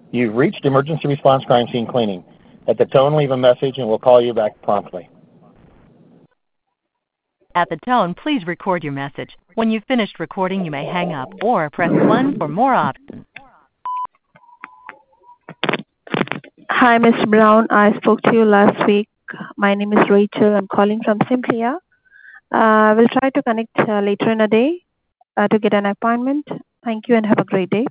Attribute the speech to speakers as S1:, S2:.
S1: You've reached Emergency Response Crime Scene Cleaning. At the tone, leave a message and we'll call you back promptly.
S2: At the tone, please record your message. When you've finished recording, you may hang up or press 1 for more options.
S3: Hi, Mr. Brown. I spoke to you last week. My name is Rachel. I'm calling from Simplia. We'll try to connect later in the day to get an appointment. Thank you and have a great day.